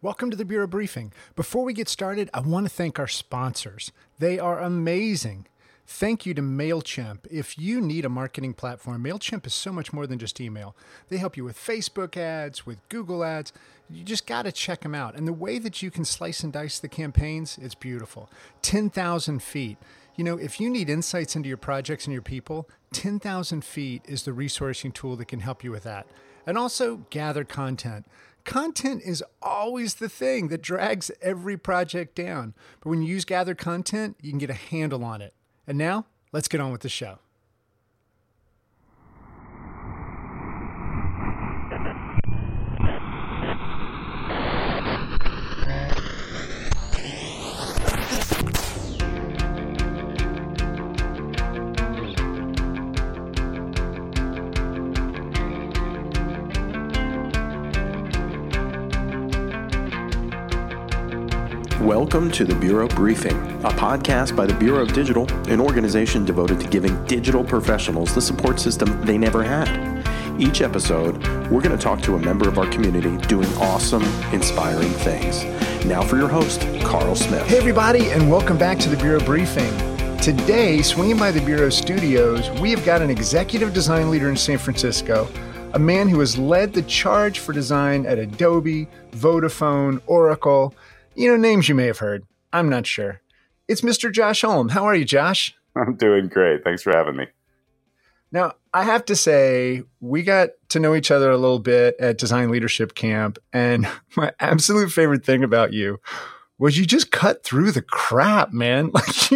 Welcome to the Bureau Briefing. Before we get started, I want to thank our sponsors. They are amazing. Thank you to MailChimp. If you need a marketing platform, MailChimp is so much more than just email. They help you with Facebook ads, with Google ads. You just got to check them out. And the way that you can slice and dice the campaigns, it's beautiful. 10,000 feet. You know, if you need insights into your projects and your people, 10,000 feet is the resourcing tool that can help you with that. And also gather content. Content is always the thing that drags every project down. But when you use Gather Content, you can get a handle on it. And now, let's get on with the show. Welcome to the Bureau Briefing, a podcast by the Bureau of Digital, an organization devoted to giving digital professionals the support system they never had. Each episode, we're going to talk to a member of our community doing awesome, inspiring things. Now for your host, Carl Smith. Hey everybody, and welcome back to the Bureau Briefing. Today, swinging by the Bureau studios, we have got an executive design leader in San Francisco, a man who has led the charge for design at Adobe, Vodafone, Oracle. You know, names you may have heard. I'm not sure. It's Mr. Josh Holm. How are you, Josh? I'm doing great. Thanks for having me. Now, I have to say, we got to know each other a little bit at Design Leadership Camp, and my absolute favorite thing about you was you just cut through the crap, man. Like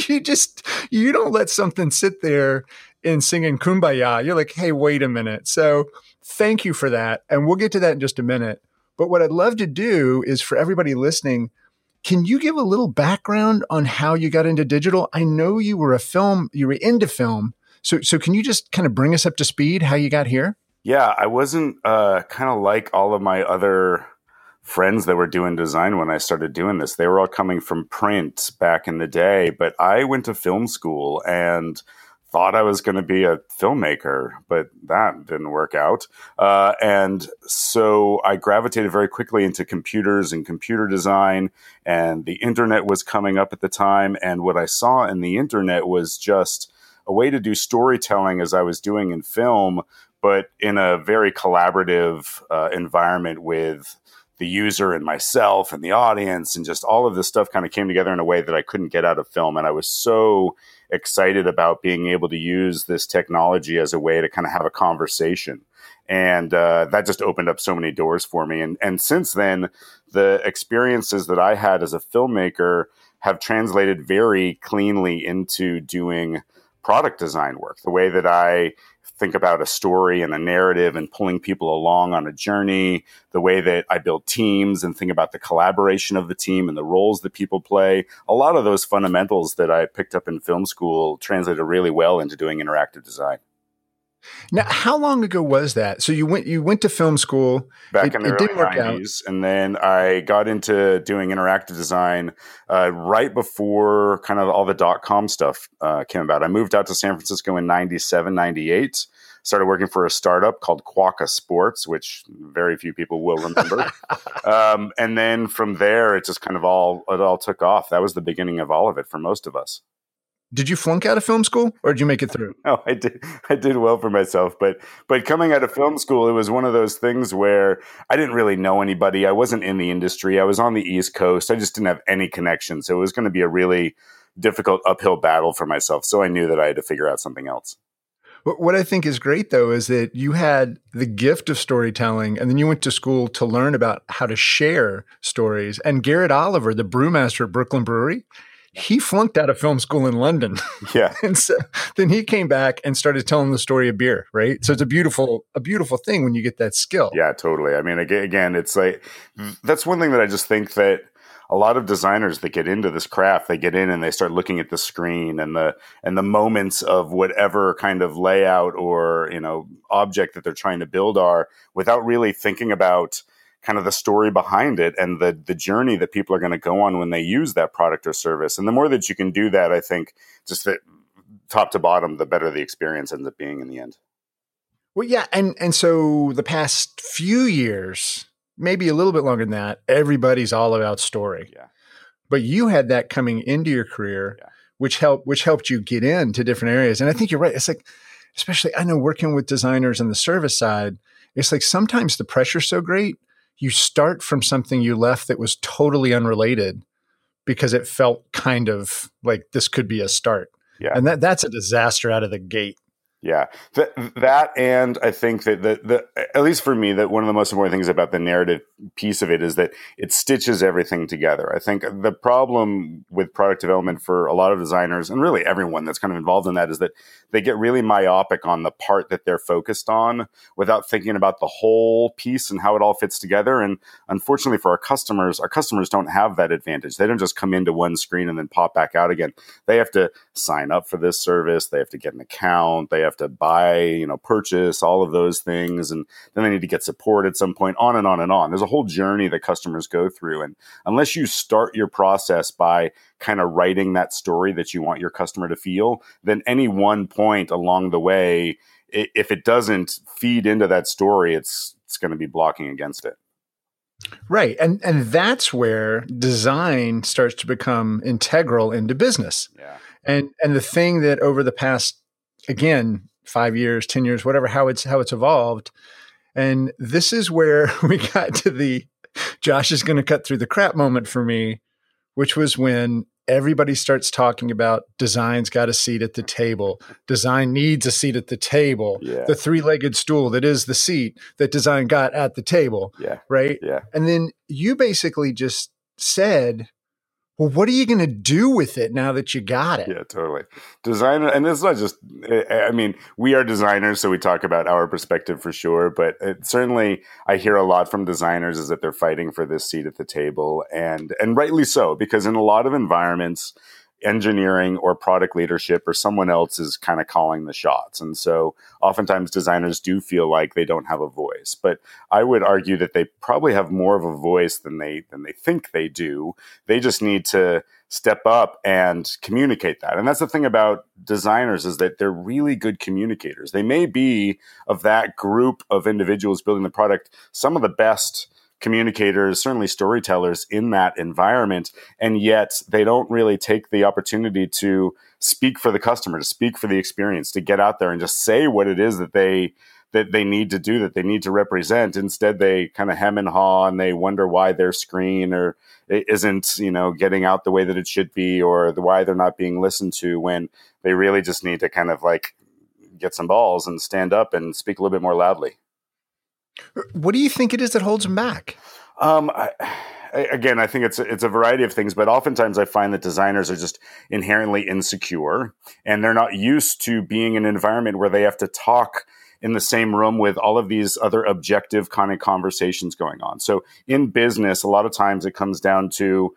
you don't let something sit there and singing Kumbaya. You're like, hey, wait a minute. So thank you for that. And we'll get to that in just a minute. But what I'd love to do is for everybody listening, can you give a little background on how you got into digital? I know you were into film. So can you just kind of bring us up to speed how you got here? Yeah, I wasn't kind of like all of my other friends that were doing design when I started doing this. They were all coming from print back in the day, but I went to film school and thought I was going to be a filmmaker, but that didn't work out. And so I gravitated very quickly into computers and computer design, and the internet was coming up at the time. And what I saw in the internet was just a way to do storytelling as I was doing in film, but in a very collaborative environment with the user and myself and the audience, and just all of this stuff kind of came together in a way that I couldn't get out of film. And I was so excited about being able to use this technology as a way to kind of have a conversation. And that just opened up so many doors for me. And since then, the experiences that I had as a filmmaker have translated very cleanly into doing product design work. The way that I think about a story and a narrative and pulling people along on a journey, the way that I build teams and think about the collaboration of the team and the roles that people play. A lot of those fundamentals that I picked up in film school translated really well into doing interactive design. Now, how long ago was that? So you went to film school back in the early 90s, and then I got into doing interactive design right before kind of all the .com stuff came about. I moved out to San Francisco in 97, 98. Started working for a startup called Quokka Sports, which very few people will remember. And then from there, it just kind of all took off. That was the beginning of all of it for most of us. Did you flunk out of film school, or did you make it through? No, I did well for myself. But coming out of film school, it was one of those things where I didn't really know anybody. I wasn't in the industry. I was on the East Coast. I just didn't have any connection. So it was going to be a really difficult uphill battle for myself. So I knew that I had to figure out something else. What I think is great, though, is that you had the gift of storytelling, and then you went to school to learn about how to share stories. And Garrett Oliver, the brewmaster at Brooklyn Brewery, he flunked out of film school in London. Yeah. And so then he came back and started telling the story of beer, right? So it's a beautiful thing when you get that skill. Yeah, totally. I mean, again, it's like, that's one thing that I just think that a lot of designers that get into this craft, they get in and they start looking at the screen and the moments of whatever kind of layout or, object that they're trying to build are, without really thinking about kind of the story behind it and the journey that people are going to go on when they use that product or service. And the more that you can do that, I think just that top to bottom, the better the experience ends up being in the end. Well, yeah. And so the past few years, maybe a little bit longer than that, everybody's all about story. Yeah. But you had that coming into your career, which helped you get into different areas. And I think you're right. It's like, especially I know working with designers on the service side, it's like sometimes the pressure's so great, you start from something you left that was totally unrelated because it felt kind of like this could be a start. Yeah. And that's a disaster out of the gate. Yeah, that, and I think that the at least for me, that one of the most important things about the narrative piece of it is that it stitches everything together. I think the problem with product development for a lot of designers, and really everyone that's kind of involved in that, is that they get really myopic on the part that they're focused on without thinking about the whole piece and how it all fits together. And unfortunately for our customers don't have that advantage. They don't just come into one screen and then pop back out again. They have to sign up for this service. They have to get an account. They have to buy, purchase, all of those things. And then they need to get support at some point, on and on and on. There's a whole journey that customers go through. And unless you start your process by kind of writing that story that you want your customer to feel, then any one point along the way, if it doesn't feed into that story, it's going to be blocking against it. Right. And that's where design starts to become integral into business. Yeah. And the thing that over the past, again, 5 years, 10 years, whatever, how it's evolved. And this is where we got to the Josh is going to cut through the crap moment for me, which was when everybody starts talking about design's got a seat at the table. Design needs a seat at the table. Yeah. The three-legged stool that is the seat that design got at the table. Yeah. Right. Yeah. And then you basically just said, well, what are you going to do with it now that you got it? Yeah, totally. Design, and it's not just, we are designers, so we talk about our perspective for sure, but certainly I hear a lot from designers is that they're fighting for this seat at the table, and rightly so, because in a lot of environments, engineering or product leadership or someone else is kind of calling the shots. And so oftentimes designers do feel like they don't have a voice, but I would argue that they probably have more of a voice than they think they do. They just need to step up and communicate that. And that's the thing about designers, is that they're really good communicators. They may be, of that group of individuals building the product, some of the best communicators, certainly storytellers in that environment, and yet they don't really take the opportunity to speak for the customer, to speak for the experience, to get out there and just say what it is that they need to do, that they need to represent. Instead, they kind of hem and haw, and they wonder why their screen or isn't, getting out the way that it should be, or why they're not being listened to, when they really just need to kind of like get some balls and stand up and speak a little bit more loudly. What do you think it is that holds them back? Again, I think it's a variety of things, but oftentimes I find that designers are just inherently insecure, and they're not used to being in an environment where they have to talk in the same room with all of these other objective kind of conversations going on. So in business, a lot of times it comes down to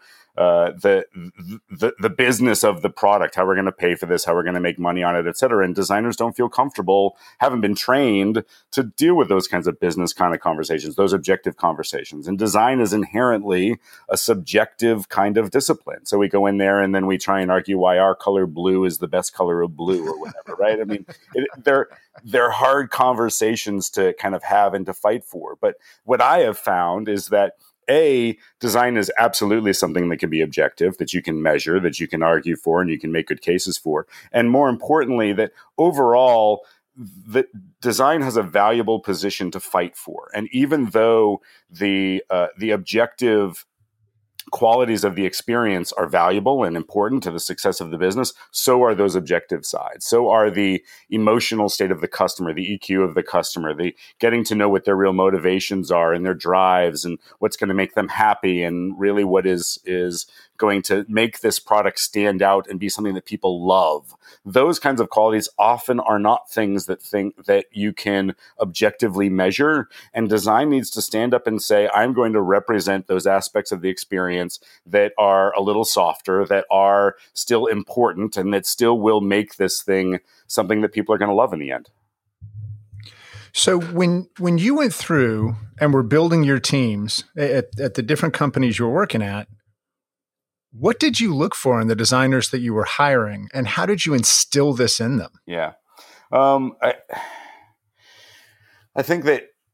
the business of the product, how we're going to pay for this, how we're going to make money on it, et cetera. And designers don't feel comfortable, haven't been trained to deal with those kinds of business kind of conversations, those objective conversations. And design is inherently a subjective kind of discipline. So we go in there and then we try and argue why our color blue is the best color of blue or whatever, right? I mean, they're hard conversations to kind of have and to fight for. But what I have found is that design is absolutely something that can be objective, that you can measure, that you can argue for, and you can make good cases for. And more importantly, that overall, the design has a valuable position to fight for. And even though the objective qualities of the experience are valuable and important to the success of the business, so are those objective sides. So are the emotional state of the customer, the EQ of the customer, the getting to know what their real motivations are and their drives and what's going to make them happy, and really what is going to make this product stand out and be something that people love. Those kinds of qualities often are not things that you can objectively measure. And design needs to stand up and say, I'm going to represent those aspects of the experience that are a little softer, that are still important, and that still will make this thing something that people are going to love in the end. So when you went through and were building your teams at the different companies you were working at, what did you look for in the designers that you were hiring, and how did you instill this in them? Yeah. I think that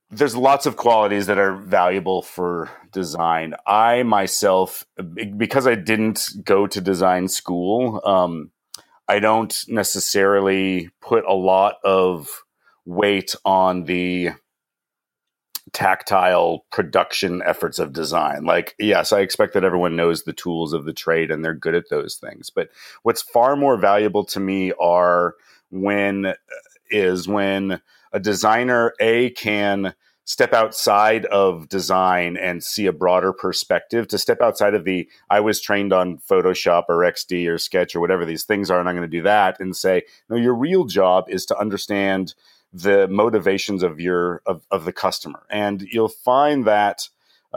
there's lots of qualities that are valuable for design. I myself, because I didn't go to design school, I don't necessarily put a lot of weight on the tactile production efforts of design. Like, yes, I expect that everyone knows the tools of the trade and they're good at those things. But what's far more valuable to me when a designer can step outside of design and see a broader perspective, to step outside of I was trained on Photoshop or XD or Sketch or whatever these things are, and I'm going to do that, and say, no, your real job is to understand the motivations of the customer. And you'll find that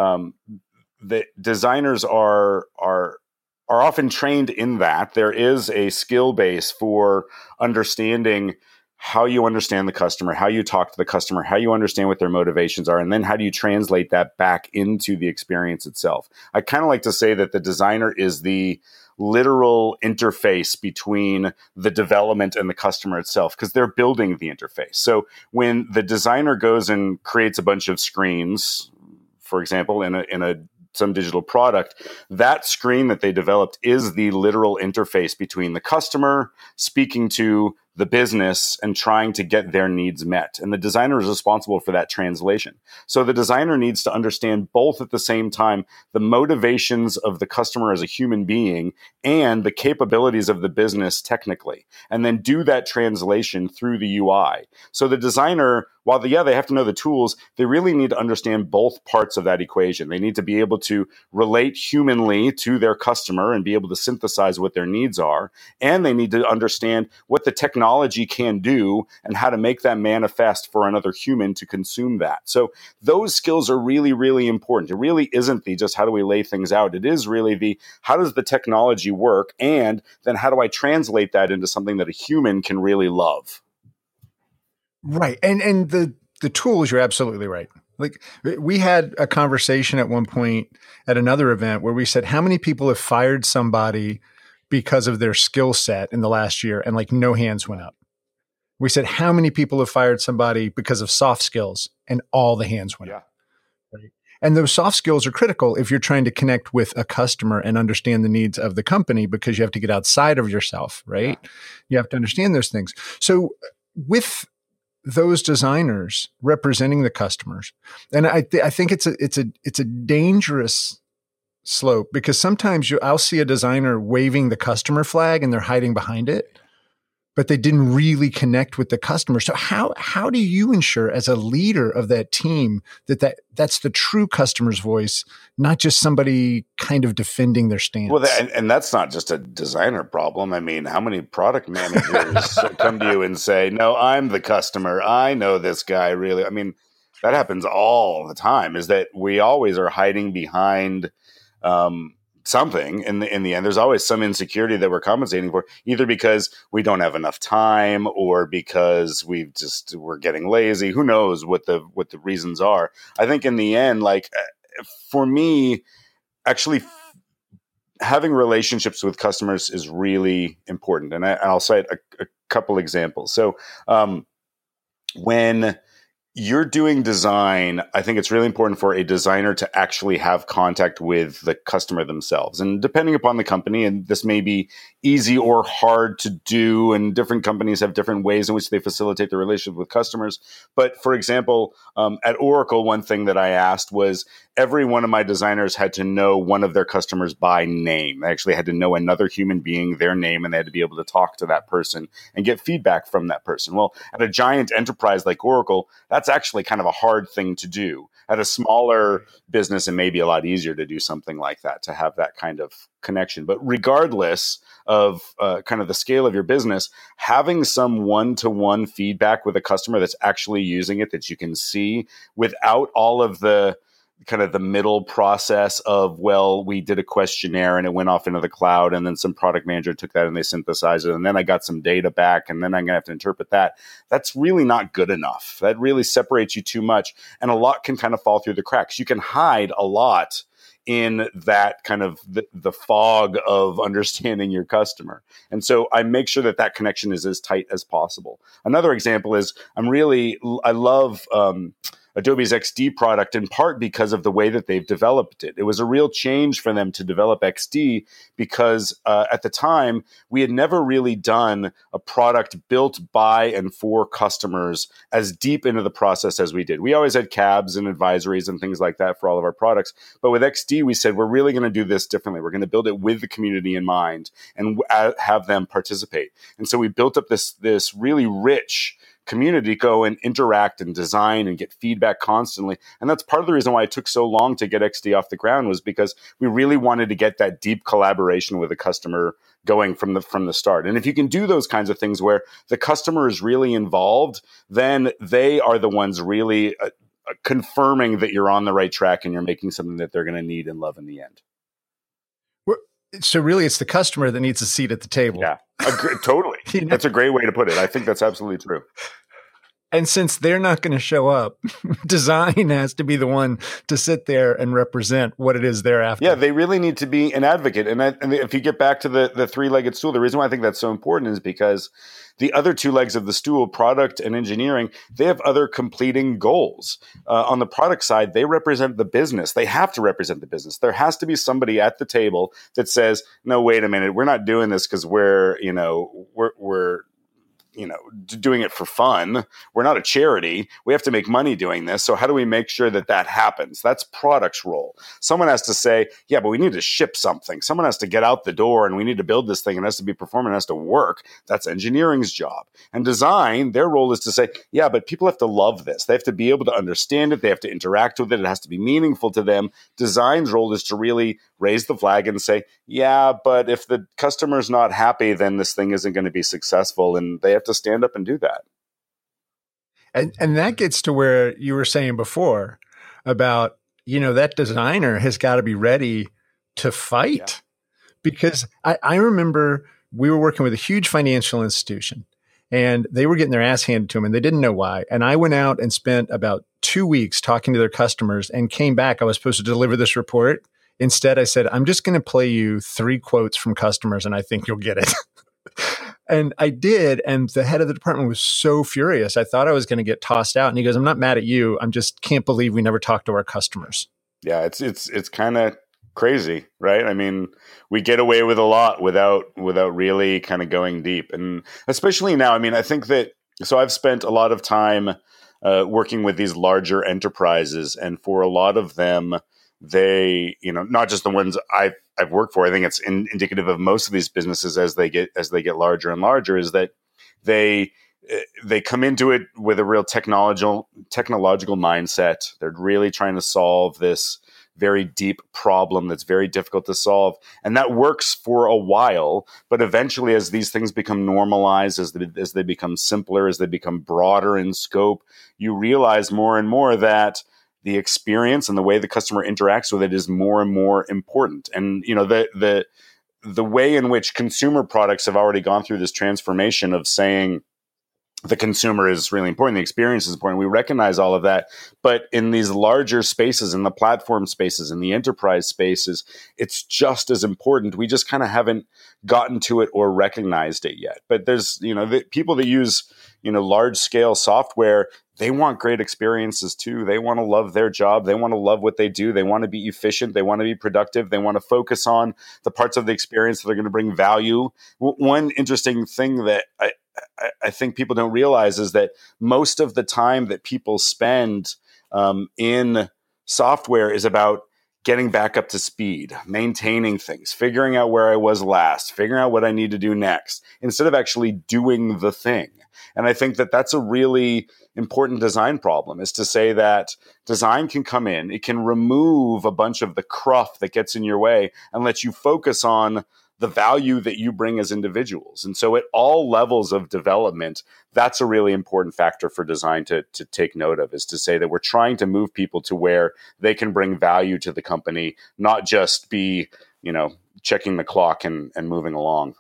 the designers are often trained in that. There is a skill base for understanding how you understand the customer, how you talk to the customer, how you understand what their motivations are, and then how do you translate that back into the experience itself. I kind of like to say that the designer is the literal interface between the development and the customer itself, because they're building the interface. So when the designer goes and creates a bunch of screens, for example, in some digital product, that screen that they developed is the literal interface between the customer speaking to the business and trying to get their needs met. And the designer is responsible for that translation. So the designer needs to understand both at the same time the motivations of the customer as a human being and the capabilities of the business technically, and then do that translation through the UI. So the designer, while they have to know the tools, they really need to understand both parts of that equation. They need to be able to relate humanly to their customer and be able to synthesize what their needs are. And they need to understand what the technology can do and how to make that manifest for another human to consume that. So those skills are really, really important. It really isn't just how do we lay things out. It is really how does the technology work, and then how do I translate that into something that a human can really love? Right. And the tools, you're absolutely right. Like, we had a conversation at one point at another event where we said, how many people have fired somebody because of their skill set in the last year, and like no hands went up. We said, how many people have fired somebody because of soft skills, and all the hands went up. Right? And those soft skills are critical if you're trying to connect with a customer and understand the needs of the company, because you have to get outside of yourself, right? Yeah. You have to understand those things. So with those designers representing the customers, and I think it's a dangerous slope, because sometimes I'll see a designer waving the customer flag and they're hiding behind it, but they didn't really connect with the customer. So how do you ensure, as a leader of that team, that's the true customer's voice, not just somebody kind of defending their stance? Well, and that's not just a designer problem. I mean, how many product managers come to you and say, no, I'm the customer, I know this guy really? I mean, that happens all the time, is that we always are hiding behind something. In the end, there's always some insecurity that we're compensating for, either because we don't have enough time or because we're getting lazy. Who knows what the reasons are? I think in the end, like, for me, actually having relationships with customers is really important. And I'll cite a couple examples. So when you're doing design, I think it's really important for a designer to actually have contact with the customer themselves. And depending upon the company, and this may be easy or hard to do, and different companies have different ways in which they facilitate the relationship with customers. But for example, at Oracle, one thing that I asked was every one of my designers had to know one of their customers by name. They actually had to know another human being, their name, and they had to be able to talk to that person and get feedback from that person. Well, at a giant enterprise like Oracle, that's actually kind of a hard thing to do. At a smaller business, it may be a lot easier to do something like that, to have that kind of connection. But regardless of kind of the scale of your business, having some one-to-one feedback with a customer that's actually using it, that you can see, without all of the kind of the middle process of, well, we did a questionnaire and it went off into the cloud, and then some product manager took that and they synthesized it, and then I got some data back, and then I'm going to have to interpret that. That's really not good enough. That really separates you too much, and a lot can kind of fall through the cracks. You can hide a lot in that kind of the fog of understanding your customer. And so I make sure that connection is as tight as possible. Another example is I love Adobe's XD product in part because of the way that they've developed it. It was a real change for them to develop XD because at the time, we had never really done a product built by and for customers as deep into the process as we did. We always had cabs and advisories and things like that for all of our products. But with XD, we said, we're really going to do this differently. We're going to build it with the community in mind and have them participate. And so we built up this really rich community, go and interact and design and get feedback constantly. And that's part of the reason why it took so long to get XD off the ground, was because we really wanted to get that deep collaboration with the customer going from the start. And if you can do those kinds of things where the customer is really involved, then they are the ones really confirming that you're on the right track and you're making something that they're going to need and love in the end. So really, it's the customer that needs a seat at the table. Yeah, totally. That's a great way to put it. I think that's absolutely true. And since they're not going to show up, design has to be the one to sit there and represent what it is they're after. Yeah, they really need to be an advocate. And if you get back to the three-legged stool, the reason why I think that's so important is because the other two legs of the stool, product and engineering, they have other completing goals. On the product side, they represent the business. They have to represent the business. There has to be somebody at the table that says, no, wait a minute, we're not doing this because we're doing it for fun. We're not a charity. We have to make money doing this. So how do we make sure that happens? That's product's role. Someone has to say, yeah, but we need to ship something. Someone has to get out the door and we need to build this thing and it has to be performant, it has to work. That's engineering's job. And design, their role is to say, yeah, but people have to love this. They have to be able to understand it. They have to interact with it. It has to be meaningful to them. Design's role is to really raise the flag and say, yeah, but if the customer's not happy, then this thing isn't going to be successful. And they have to stand up and do that. And that gets to where you were saying before about, that designer has got to be ready to fight. Yeah. Because I remember we were working with a huge financial institution and they were getting their ass handed to them and they didn't know why. And I went out and spent about 2 weeks talking to their customers and came back. I was supposed to deliver this report. Instead, I said, I'm just going to play you 3 quotes from customers and I think you'll get it. And I did. And the head of the department was so furious. I thought I was going to get tossed out. And he goes, I'm not mad at you. I'm just can't believe we never talked to our customers. Yeah, it's kind of crazy, right? I mean, we get away with a lot without really kind of going deep. And especially now, I mean, I think that, so I've spent a lot of time working with these larger enterprises. And for a lot of them, they, not just the ones I've worked for, I think it's indicative of most of these businesses as they get larger and larger, is that they come into it with a real technological mindset. They're really trying to solve this very deep problem that's very difficult to solve. And that works for a while, but eventually as these things become normalized, as they become simpler, as they become broader in scope, you realize more and more that the experience and the way the customer interacts with it is more and more important. And, the way in which consumer products have already gone through this transformation of saying the consumer is really important, the experience is important. We recognize all of that. But in these larger spaces, in the platform spaces, in the enterprise spaces, it's just as important. We just kind of haven't gotten to it or recognized it yet. But there's, the people that use, large scale software, they want great experiences too. They want to love their job. They want to love what they do. They want to be efficient. They want to be productive. They want to focus on the parts of the experience that are going to bring value. One interesting thing that I think people don't realize is that most of the time that people spend in software is about getting back up to speed, maintaining things, figuring out where I was last, figuring out what I need to do next, instead of actually doing the thing. And I think that that's a really important design problem, is to say that design can come in, it can remove a bunch of the cruff that gets in your way and let you focus on the value that you bring as individuals. And so at all levels of development, that's a really important factor for design to take note of, is to say that we're trying to move people to where they can bring value to the company, not just be, checking the clock and moving along.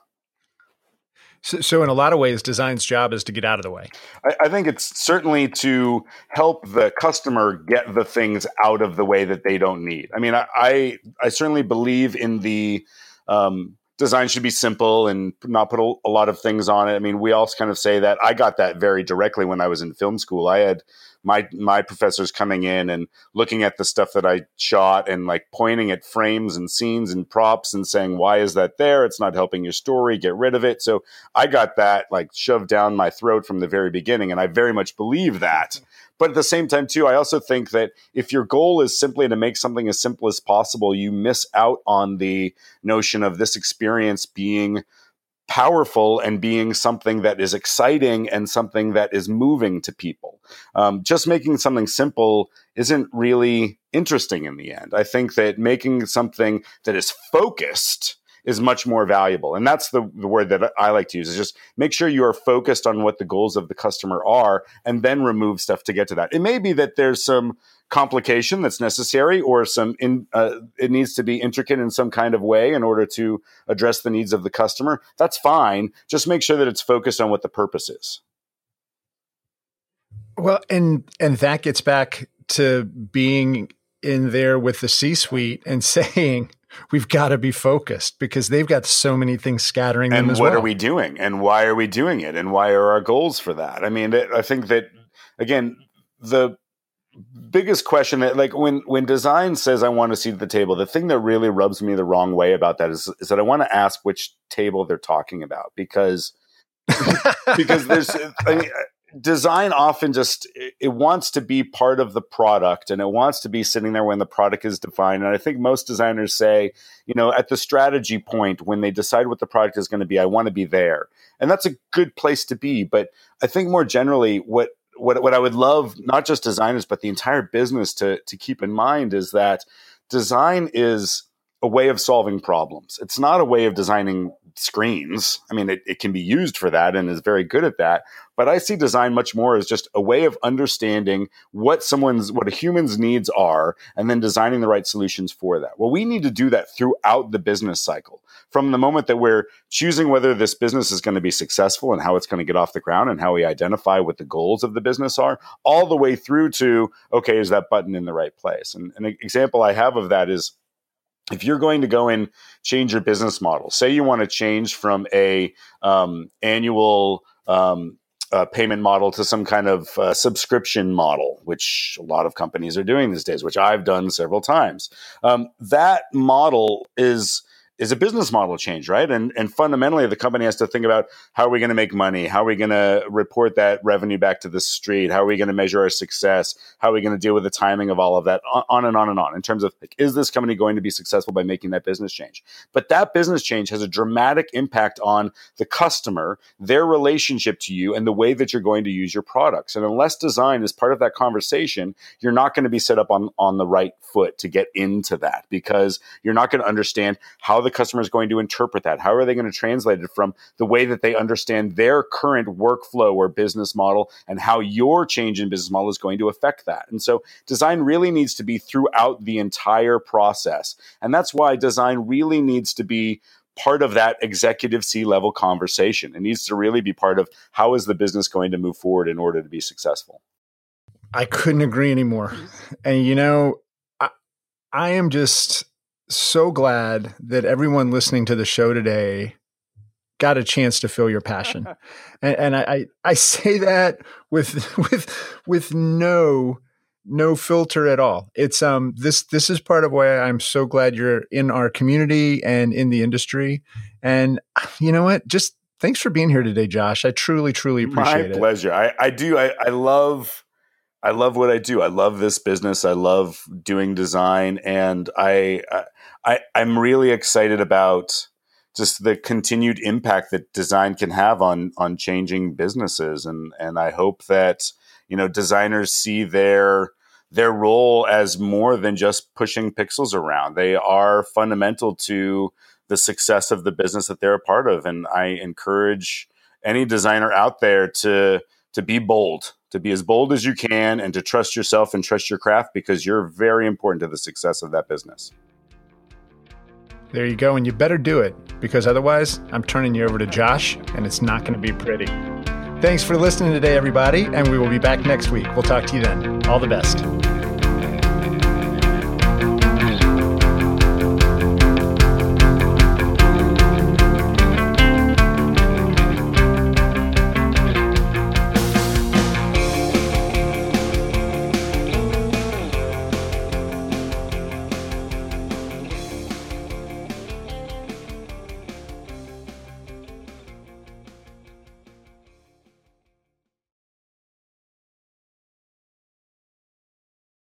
So in a lot of ways, design's job is to get out of the way. I think it's certainly to help the customer get the things out of the way that they don't need. I mean, I certainly believe in the design should be simple and not put a lot of things on it. I mean, we all kind of say that. I got that very directly when I was in film school. I had my professors coming in and looking at the stuff that I shot and like pointing at frames and scenes and props and saying, why is that there? It's not helping your story. Get rid of it. So I got that like shoved down my throat from the very beginning. And I very much believe that. But at the same time, too, I also think that if your goal is simply to make something as simple as possible, you miss out on the notion of this experience being powerful and being something that is exciting and something that is moving to people. Just making something simple isn't really interesting in the end. I think that making something that is focused is much more valuable. And that's the word that I like to use, is just make sure you are focused on what the goals of the customer are and then remove stuff to get to that. It may be that there's some complication that's necessary, or it needs to be intricate in some kind of way in order to address the needs of the customer. That's fine. Just make sure that it's focused on what the purpose is. Well, and that gets back to being in there with the C-suite and saying, we've got to be focused, because they've got so many things scattering them as well. And what are we doing? And why are we doing it? And why are our goals for that? I mean, I think that, again, the biggest question that, like, when design says I want a seat at the table, the thing that really rubs me the wrong way about that is that I want to ask which table they're talking about, because there's, I mean, design often just, it wants to be part of the product, and it wants to be sitting there when the product is defined. And I think most designers say, you know, at the strategy point, when they decide what the product is going to be, I want to be there. And that's a good place to be. But I think more generally, what I would love, not just designers, but the entire business to keep in mind is that design is a way of solving problems. It's not a way of designing screens. I mean, it can be used for that and is very good at that. But I see design much more as just a way of understanding what a human's needs are, and then designing the right solutions for that. Well, we need to do that throughout the business cycle, from the moment that we're choosing whether this business is going to be successful and how it's going to get off the ground and how we identify what the goals of the business are, all the way through to, okay, is that button in the right place? And an example I have of that is, if you're going to go and change your business model, say you want to change from a annual payment model to some kind of subscription model, which a lot of companies are doing these days, which I've done several times. That model is a business model change, right? And fundamentally, the company has to think about, how are we going to make money? How are we going to report that revenue back to the street? How are we going to measure our success? How are we going to deal with the timing of all of that? On and on and on, in terms of, like, is this company going to be successful by making that business change? But that business change has a dramatic impact on the customer, their relationship to you, and the way that you're going to use your products. And unless design is part of that conversation, you're not going to be set up on the right foot to get into that, because you're not going to understand how the customer is going to interpret that. How are they going to translate it from the way that they understand their current workflow or business model, and how your change in business model is going to affect that? And so design really needs to be throughout the entire process. And that's why design really needs to be part of that executive C-level conversation. It needs to really be part of, how is the business going to move forward in order to be successful? I couldn't agree anymore. And, you know, I am just so glad that everyone listening to the show today got a chance to feel your passion. And I say that with no filter at all. It's this is part of why I'm so glad you're in our community and in the industry. And you know what? Just thanks for being here today, Josh. I truly appreciate it. My pleasure. I do. I love what I do. I love this business. I love doing design, and I'm really excited about just the continued impact that design can have on changing businesses. And I hope that, you know, designers see their role as more than just pushing pixels around. They are fundamental to the success of the business that they're a part of. And I encourage any designer out there to be bold, to be as bold as you can, and to trust yourself and trust your craft, because you're very important to the success of that business. There you go. And you better do it, because otherwise I'm turning you over to Josh, and it's not going to be pretty. Thanks for listening today, everybody. And we will be back next week. We'll talk to you then. All the best.